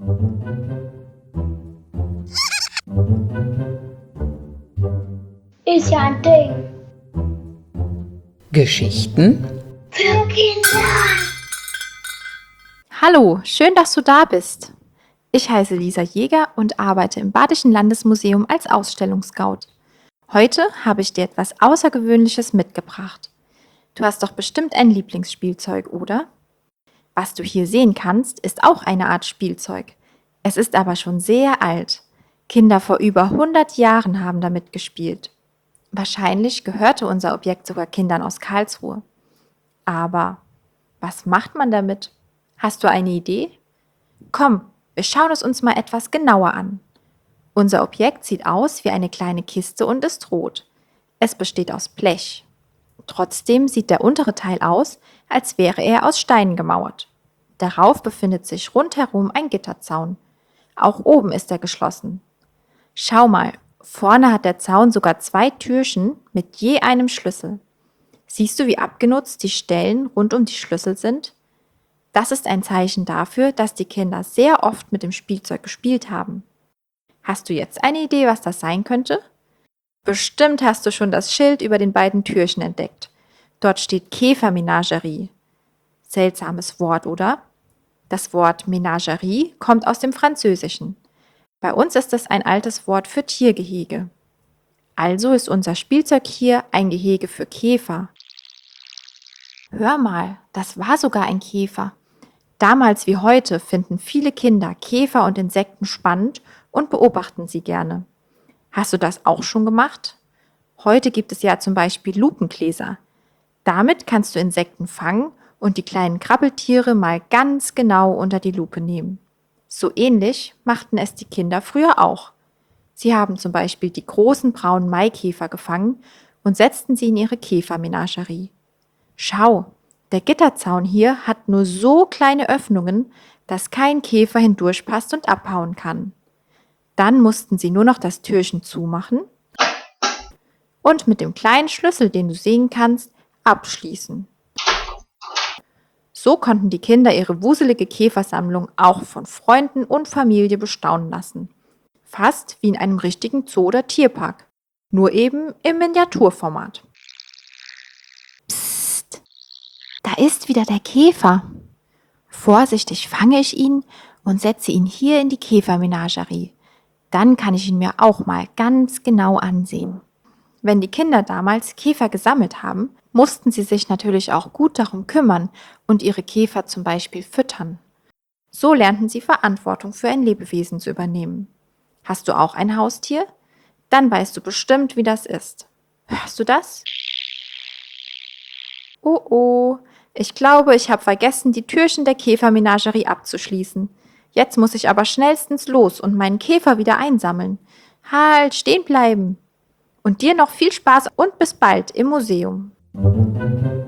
Ist ja ein Ding. Geschichten Für Kinder. Hallo, schön, dass du da bist. Ich heiße Lisa Jäger und arbeite im Badischen Landesmuseum als Ausstellungsscout. Heute habe ich dir etwas Außergewöhnliches mitgebracht. Du hast doch bestimmt ein Lieblingsspielzeug, oder? Was du hier sehen kannst, ist auch eine Art Spielzeug. Es ist aber schon sehr alt. Kinder vor über 100 Jahren haben damit gespielt. Wahrscheinlich gehörte unser Objekt sogar Kindern aus Karlsruhe. Aber was macht man damit? Hast du eine Idee? Komm, wir schauen es uns mal etwas genauer an. Unser Objekt sieht aus wie eine kleine Kiste und ist rot. Es besteht aus Blech. Trotzdem sieht der untere Teil aus, als wäre er aus Steinen gemauert. Darauf befindet sich rundherum ein Gitterzaun. Auch oben ist er geschlossen. Schau mal, vorne hat der Zaun sogar 2 Türchen mit je einem Schlüssel. Siehst du, wie abgenutzt die Stellen rund um die Schlüssel sind? Das ist ein Zeichen dafür, dass die Kinder sehr oft mit dem Spielzeug gespielt haben. Hast du jetzt eine Idee, was das sein könnte? Bestimmt hast du schon das Schild über den beiden Türchen entdeckt. Dort steht Käfermenagerie. Seltsames Wort, oder? Das Wort Menagerie kommt aus dem Französischen. Bei uns ist es ein altes Wort für Tiergehege. Also ist unser Spielzeug hier ein Gehege für Käfer. Hör mal, das war sogar ein Käfer. Damals wie heute finden viele Kinder Käfer und Insekten spannend und beobachten sie gerne. Hast du das auch schon gemacht? Heute gibt es ja zum Beispiel Lupengläser. Damit kannst du Insekten fangen und die kleinen Krabbeltiere mal ganz genau unter die Lupe nehmen. So ähnlich machten es die Kinder früher auch. Sie haben zum Beispiel die großen braunen Maikäfer gefangen und setzten sie in ihre Käfermenagerie. Schau, der Gitterzaun hier hat nur so kleine Öffnungen, dass kein Käfer hindurchpasst und abhauen kann. Dann mussten sie nur noch das Türchen zumachen und mit dem kleinen Schlüssel, den du sehen kannst, abschließen. So konnten die Kinder ihre wuselige Käfersammlung auch von Freunden und Familie bestaunen lassen. Fast wie in einem richtigen Zoo oder Tierpark, nur eben im Miniaturformat. Psst, da ist wieder der Käfer. Vorsichtig fange ich ihn und setze ihn hier in die Käfermenagerie. Dann kann ich ihn mir auch mal ganz genau ansehen. Wenn die Kinder damals Käfer gesammelt haben, mussten sie sich natürlich auch gut darum kümmern und ihre Käfer zum Beispiel füttern. So lernten sie Verantwortung für ein Lebewesen zu übernehmen. Hast du auch ein Haustier? Dann weißt du bestimmt, wie das ist. Hörst du das? Oh oh, ich glaube, ich habe vergessen, die Türchen der Käfermenagerie abzuschließen. Jetzt muss ich aber schnellstens los und meinen Käfer wieder einsammeln. Halt, stehen bleiben! Und dir noch viel Spaß und bis bald im Museum.